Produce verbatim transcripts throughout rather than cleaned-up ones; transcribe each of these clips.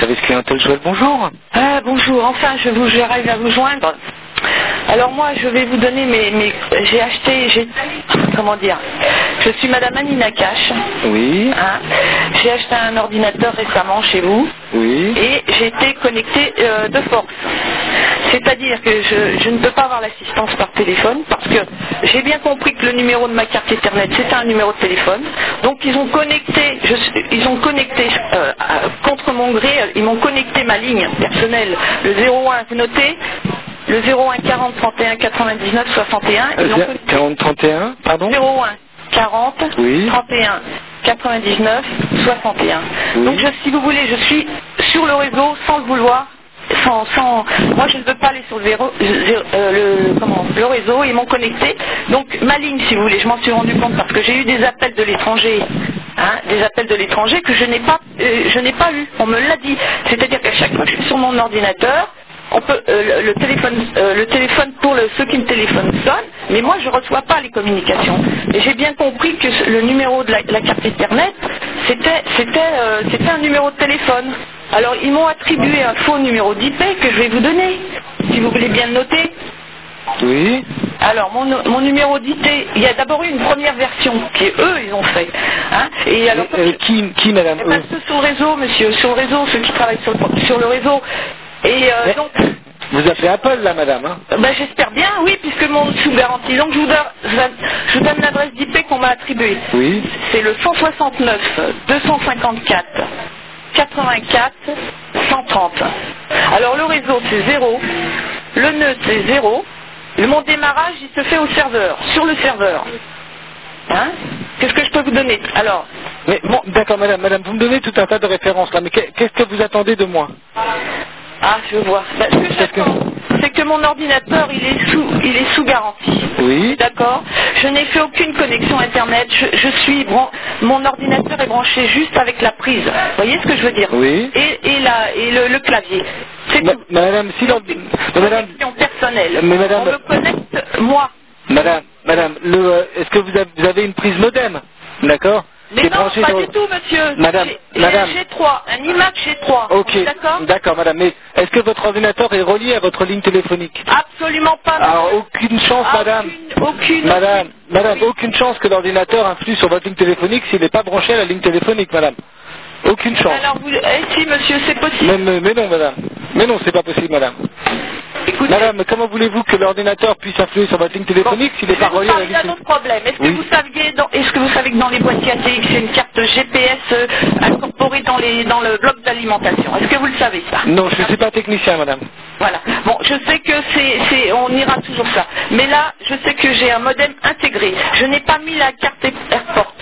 Service clientèle Joël, bonjour. Ah, bonjour, enfin je vous j'arrive à vous joindre. Alors moi je vais vous donner mes... mes j'ai acheté, j'ai... Comment dire, je suis Madame Annie Nakache. Oui. Hein, j'ai acheté un ordinateur récemment chez vous. Oui. Et j'ai été connectée euh, de force. C'est-à-dire que je, je ne peux pas avoir l'assistance par téléphone parce que j'ai bien compris que le numéro de ma carte Ethernet c'était un numéro de téléphone. Donc ils ont connecté, je, ils ont connecté euh, contre mon gré, ils m'ont connecté ma ligne personnelle, le zéro un, vous notez le zéro un quarante trente et un quatre-vingt-dix-neuf soixante et un. quarante trente et un, pardon. zéro un quarante oui. trente et un quatre-vingt-dix-neuf soixante et un. Oui. Donc je, si vous voulez, je suis sur le réseau sans le vouloir. Sans, sans, moi je ne veux pas aller sur le, zéro, euh, le, comment, le réseau, ils m'ont connecté. Donc ma ligne, si vous voulez, je m'en suis rendu compte parce que j'ai eu des appels de l'étranger, hein, des appels de l'étranger que je n'ai pas, euh, je n'ai pas eu. On me l'a dit. C'est-à-dire qu'à chaque fois que je suis sur mon ordinateur, on peut, euh, le, le téléphone, euh, le téléphone pour le, ceux qui me téléphonent sonne, mais moi je ne reçois pas les communications. Et j'ai bien compris que le numéro de la, la carte Ethernet, c'était, c'était, euh, c'était un numéro de téléphone. Alors ils m'ont attribué un faux numéro d'I P que je vais vous donner, si vous voulez bien le noter. Oui. Alors mon, mon numéro d'I P, il y a d'abord eu une première version qui eux ils ont fait. Hein, et alors et, euh, qui, qui madame eh ben, ceux sur le réseau, monsieur, sur le réseau, ceux qui travaillent sur le, sur le réseau. Et euh, donc. Vous appelez Apple là, madame, hein? Ben, j'espère bien, oui, puisque mon sous garantie. Donc je vous donne, je vous donne l'adresse d'I P qu'on m'a attribuée. Oui. C'est le cent soixante-neuf deux cent cinquante-quatre quatre-vingt-quatre cent trente. Alors le réseau c'est zéro, le nœud c'est zéro, mon démarrage il se fait au serveur, sur le serveur. Hein? Qu'est-ce que je peux vous donner? Alors. Mais bon, d'accord, madame, madame, vous me donnez tout un tas de références là, mais qu'est-ce que vous attendez de moi? Ah, je vois. Ben, ce que j'attends, c'est que mon ordinateur, il est sous, il est sous garantie. Oui. D'accord. Je n'ai fait aucune connexion Internet. Je, je suis, bran... mon ordinateur est branché juste avec la prise. Vous voyez ce que je veux dire? Oui. Et, et, la, et le, le clavier. C'est Ma, tout. Madame, si l'ordinateur... Connexion personnelle. Mais madame... On me connecte, moi. Madame, madame, le, euh, est-ce que vous avez, vous avez une prise modem? D'accord. Mais non, pas dans... du tout, monsieur. Madame, madame. G trois, un iMac G trois. Ok. D'accord. D'accord, madame. Mais est-ce que votre ordinateur est relié à votre ligne téléphonique? Absolument pas. Alors, aucune chance, ah, madame. Aucune, aucune. Madame, aucune. madame, oui. aucune chance que l'ordinateur influe sur votre ligne téléphonique s'il n'est pas branché à la ligne téléphonique, madame. Aucune chance. Alors, vous... eh, si, monsieur, c'est possible. Mais, mais, mais non, madame. Mais non, c'est pas possible, madame. Écoutez, madame, comment voulez-vous que l'ordinateur puisse influer sur votre ligne téléphonique bon, s'il n'est pas relié à la ligne téléphonique? d'un autre problème. Est-ce que, oui. vous saviez dans... Est-ce que vous savez que dans les boîtiers A T X, il y a une carte G P S euh, incorporée dans, les... dans le bloc d'alimentation? Est-ce que vous le savez, ça? Non, je ne suis pas technicien, madame. Voilà. Bon, je sais que c'est, c'est, on ira toujours ça. Mais là, je sais que j'ai un modem intégré. Je n'ai pas mis la carte Airport.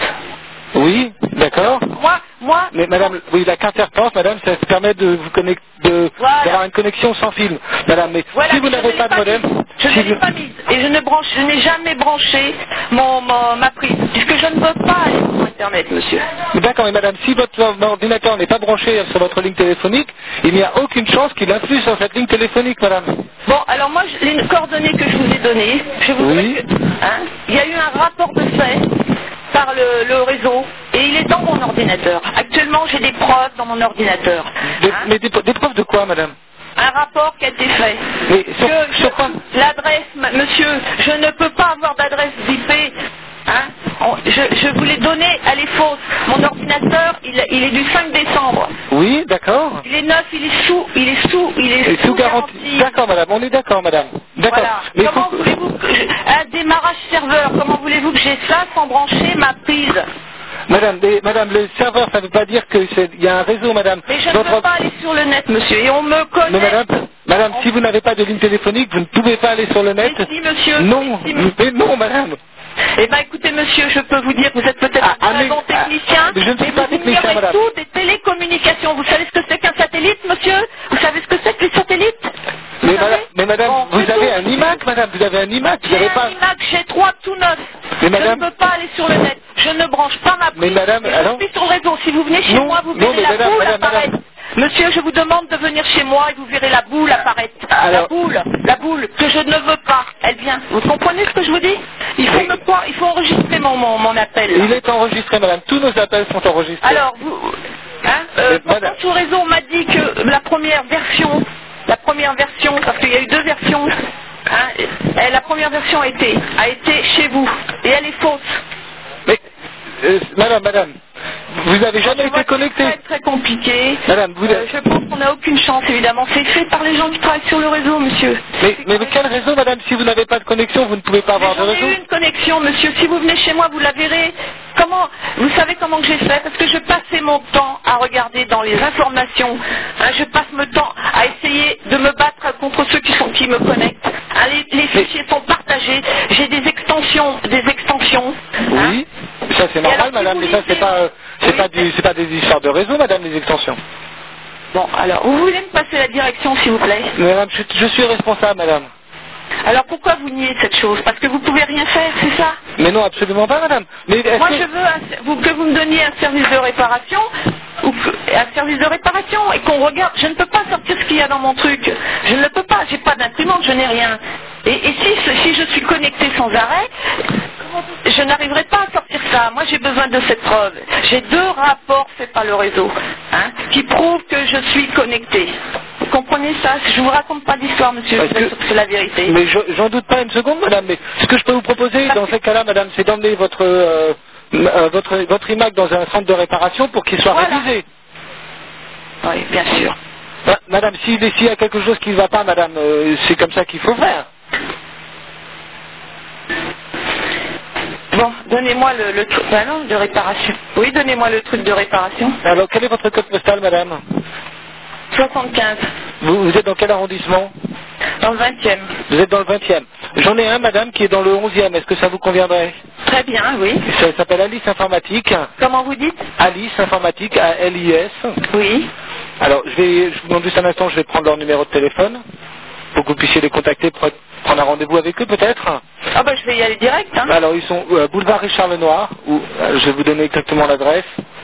Oui, d'accord. Moi, moi. Mais madame, oui, la carte Airport, madame, ça permet de vous connecter, de, voilà. d'avoir une connexion sans fil, madame. Mais voilà, si vous n'avez pas de modem, je si ne l'ai vous... pas mise et je ne branche, je n'ai jamais branché mon, mon, ma prise, puisque je ne veux pas aller sur Internet, monsieur. Mais d'accord, mais madame, si votre ordinateur n'est pas branché sur votre ligne téléphonique, il n'y a aucune chance qu'il influe sur cette ligne téléphonique, madame. Bon, alors moi, je, les coordonnées que je vous ai données, je vous oui. que, hein, il y a eu un rapport de fait par le, le réseau et il est dans mon ordinateur. Actuellement, j'ai des preuves dans mon ordinateur. Des, hein. Mais des, des preuves de quoi, madame? Un rapport qui a été fait. Mais sur, que sur quoi? L'adresse, monsieur, je ne peux pas avoir d'adresse d'I P. Hein On, je, je vous l'ai donné, elle est fausse. Mon ordinateur, il, il est du cinq décembre. Oui, d'accord. Il est neuf, il est sous, il est sous, il est Et sous, sous garantie. garantie. D'accord, madame, on est d'accord, madame. D'accord. Voilà. Mais comment faut... voulez-vous que je, un démarrage serveur, comment voulez-vous que j'ai ça sans brancher ma prise? Madame, mais, madame, le serveur, ça ne veut pas dire qu'il y a un réseau, madame. Mais je ne Votre... peux pas aller sur le net, monsieur, et on me connaît. Mais madame, madame, on... si vous n'avez pas de ligne téléphonique, vous ne pouvez pas aller sur le net. Mais si, monsieur. Non, mais, si, monsieur. mais non, madame. Eh bien, écoutez, monsieur, je peux vous dire que vous êtes peut-être ah, un bon ah, technicien, ah, je ne suis mais pas vous technicien, madame. tout des télécommunications. Vous savez ce que c'est qu'un satellite, monsieur? Vous savez ce que c'est que les satellites? Mais madame, mais madame, bon, vous avez tout. un iMac, madame, vous avez un iMac, vous n'avez pas... un iMac G trois tout neuf. Mais madame... Je ne peux pas aller sur le net. Je ne branche pas ma prise. Mais madame, je alors... suis sur le réseau. Si vous venez chez non, moi, vous non, verrez la madame, boule madame, apparaître. madame. Monsieur, je vous demande de venir chez moi et vous verrez la boule apparaître. Alors... La boule, la boule que je ne veux pas. Elle vient. Vous comprenez ce que je vous dis? Il faut, me croire, il faut enregistrer mon, mon, mon appel. Il est enregistré, madame. Tous nos appels sont enregistrés. Alors, vous... Hein, euh, madame... sur le réseau, on m'a dit que la première version, la première version, parce qu'il y a eu deux versions, hein, et la première version a été, a été chez vous, et elle est fausse. Mais, euh, madame, madame, vous avez jamais été connecté. C'est très, très compliqué. Madame, vous... euh, je pense qu'on n'a aucune chance, évidemment. C'est fait par les gens qui travaillent sur le réseau, monsieur. Mais, mais quel réseau, madame? Si vous n'avez pas de connexion, vous ne pouvez pas avoir de réseau. J'ai eu une connexion, monsieur. Si vous venez chez moi, vous la verrez. Comment? Vous savez comment que j'ai fait? Parce que je passais mon temps à regarder dans les informations. Hein, je passe mon temps à essayer de me battre contre ceux qui, sont, qui me connectent. Hein, les, les fichiers sont partagés. J'ai des extensions, des extensions. Hein. Oui, ça c'est normal, alors, madame, si mais ça c'est pas, euh, c'est oui, pas, du, c'est pas des histoires de réseau, madame, les extensions. Bon, alors, vous voulez me passer la direction, s'il vous plaît? Madame, je, je suis responsable, madame. Alors pourquoi vous niez cette chose? Parce que vous pouvez rien faire, c'est ça? Mais non, absolument pas, madame. Mais Moi, que... je veux un, vous, que vous me donniez un service de réparation, ou que, un service de réparation, et qu'on regarde. Je ne peux pas sortir ce qu'il y a dans mon truc. Je ne le peux pas. J'ai pas d'imprimante, je n'ai rien. Et, et si, si je suis connecté sans arrêt, je n'arriverai pas à sortir ça. Moi, j'ai besoin de cette preuve. J'ai deux rapports faits par le réseau, hein, qui prouvent que je suis connecté. Vous comprenez ça? Je vous raconte pas d'histoire, monsieur. Parce que c'est la vérité. Mais j'en doute pas une seconde, madame. Mais ce que je peux vous proposer dans ces cas-là, madame, c'est d'emmener votre, euh, euh, votre votre iMac dans un centre de réparation pour qu'il soit voilà. révisé. Oui, bien sûr. Bah, madame, s'il si y a quelque chose qui ne va pas, madame, euh, c'est comme ça qu'il faut faire. Bon, donnez-moi le, le truc ben non, de réparation. Oui, donnez-moi le truc de réparation. Alors, quel est votre code postal, madame? soixante-quinze. Vous, vous êtes dans quel arrondissement? Dans le vingtième. Vous êtes dans le vingtième. J'en ai un, madame, qui est dans le onzième. Est-ce que ça vous conviendrait? Très bien, oui. Ça s'appelle Alice Informatique. Comment vous dites? Alice Informatique, A L I S. Oui. Alors, je vais, je vous demande juste un instant, je vais prendre leur numéro de téléphone pour que vous puissiez les contacter, pour prendre un rendez-vous avec eux, peut-être. Ah ben, je vais y aller direct, hein. Alors, ils sont euh, boulevard Richard Lenoir, où euh, je vais vous donner exactement l'adresse.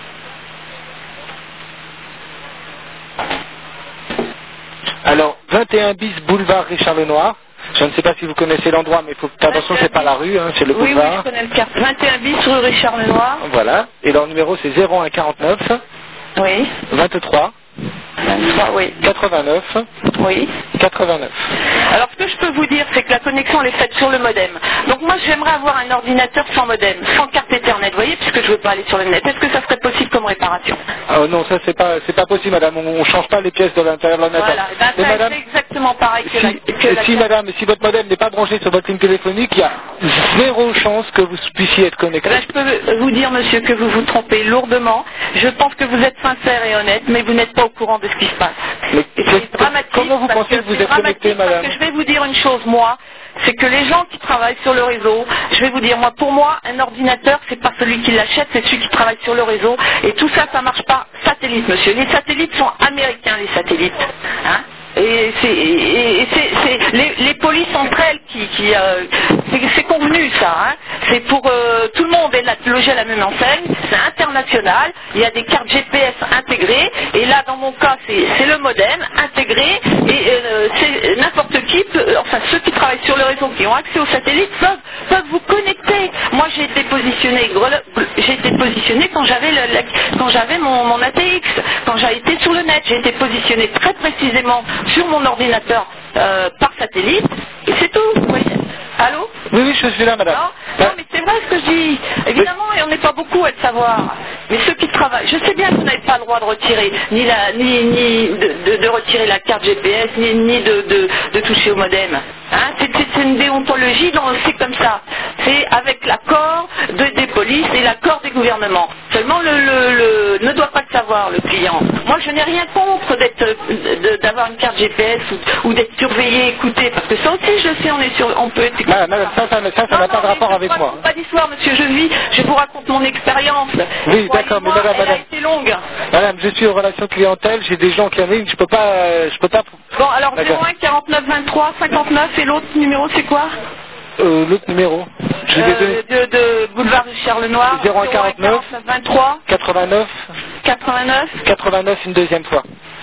Alors, vingt et un bis boulevard Richard Lenoir. Je ne sais pas si vous connaissez l'endroit, mais il faut que attention, c'est pas la rue, hein, c'est le boulevard. Oui, oui, je connais le quartier. vingt et un bis rue Richard Lenoir. Voilà. Et leur numéro, c'est zéro un quarante-neuf. Oui. vingt-trois. vingt-trois, oui. quatre-vingt-neuf. Oui. quatre-vingt-neuf. Alors ce que je peux vous dire, c'est que la connexion elle est faite sur le modem. Donc moi j'aimerais avoir un ordinateur sans modem, sans carte Ethernet, vous voyez, puisque je ne veux pas aller sur le net. Est-ce que ça serait possible comme réparation? Oh non, ça c'est pas c'est pas possible, madame. On, on change pas les pièces de l'intérieur de l'ordinateur. Voilà, ben, mais ça madame, c'est exactement pareil que si, la, que la si carte. madame, si votre modem n'est pas branché sur votre ligne téléphonique, il y a zéro chance que vous puissiez être connecté. Ben, je peux vous dire, monsieur, que vous vous trompez lourdement. Je pense que vous êtes sincère et honnête, mais vous n'êtes pas au courant de ce qui se passe. Mais c'est dramatique. Comment vous pensez que, que vous êtes connecté, madame? Parce que je vais vous dire une chose, moi, c'est que les gens qui travaillent sur le réseau, je vais vous dire, moi, pour moi, un ordinateur, c'est pas celui qui l'achète, c'est celui qui travaille sur le réseau. Et tout ça, ça marche pas satellite, monsieur. Les satellites sont américains, les satellites. Hein? Et c'est, et, et c'est, c'est les, les polices entre elles qui, qui euh, c'est, c'est convenu ça. Hein. C'est pour euh, tout le monde est là, logé à la même enseigne. C'est international. Il y a des cartes G P S intégrées. Et là, dans mon cas, c'est, c'est le modem intégré. Et euh, c'est n'importe qui, peut, enfin ceux qui travaillent sur le réseau, qui ont accès aux satellites, peuvent, peuvent vous connecter. Moi, j'ai été positionné, j'ai été positionné quand j'avais le, le, quand j'avais mon, mon A T X, quand j'ai été sur le net, j'ai été positionné très précisément sur mon ordinateur euh, par satellite, et c'est tout. Vous voyez. Allô? Oui, oui, je suis là, madame. Non, non, mais c'est vrai ce que je dis. Évidemment, et on n'est pas beaucoup à le savoir. Mais ceux qui travaillent, je sais bien que vous n'avez pas le droit de retirer, ni, la, ni, ni de, de, de retirer la carte G P S, ni, ni de, de, de toucher au modem. Hein, c'est, c'est une déontologie, dans, c'est comme ça. C'est avec l'accord de, des polices et l'accord des gouvernements. Seulement, le, le, le ne doit pas le savoir, le client. Moi, je n'ai rien contre d'être, de, d'avoir une carte G P S ou, ou d'être surveillé, écouté, parce que ça aussi, je sais, on est sur, on peut être écouté. Ah, madame, ça, ça, ça, ça n'a pas de rapport avec moi. Pas d'histoire, monsieur, je vis, je vous raconte mon expérience. Oui, d'accord, mais madame, elle madame. a été longue. Madame, je suis en relation clientèle, j'ai des gens qui en ligne, je peux pas, euh, je peux pas. Bon, alors zéro un quarante-neuf vingt-trois cinquante-neuf et l'autre numéro c'est quoi? Euh, l'autre numéro. Je vais euh, de, de boulevard Richard Lenoir. zéro un quarante-neuf vingt-trois quatre-vingt-neuf quatre-vingt-neuf quatre-vingt-neuf une deuxième fois.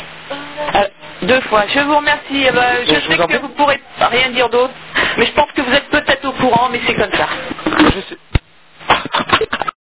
Euh, deux fois. Je vous remercie. Euh, ben, je, je sais que vous ne pourrez rien dire d'autre, mais je pense que vous êtes peut-être au courant, mais c'est comme ça. Je sais.